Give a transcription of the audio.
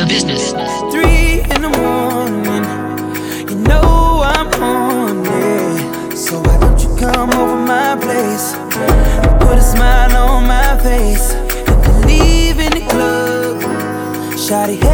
business. 3 in the morning, you know I'm on it. So why don't you come over my place and put a smile on my face? You can leave in the club, shawty.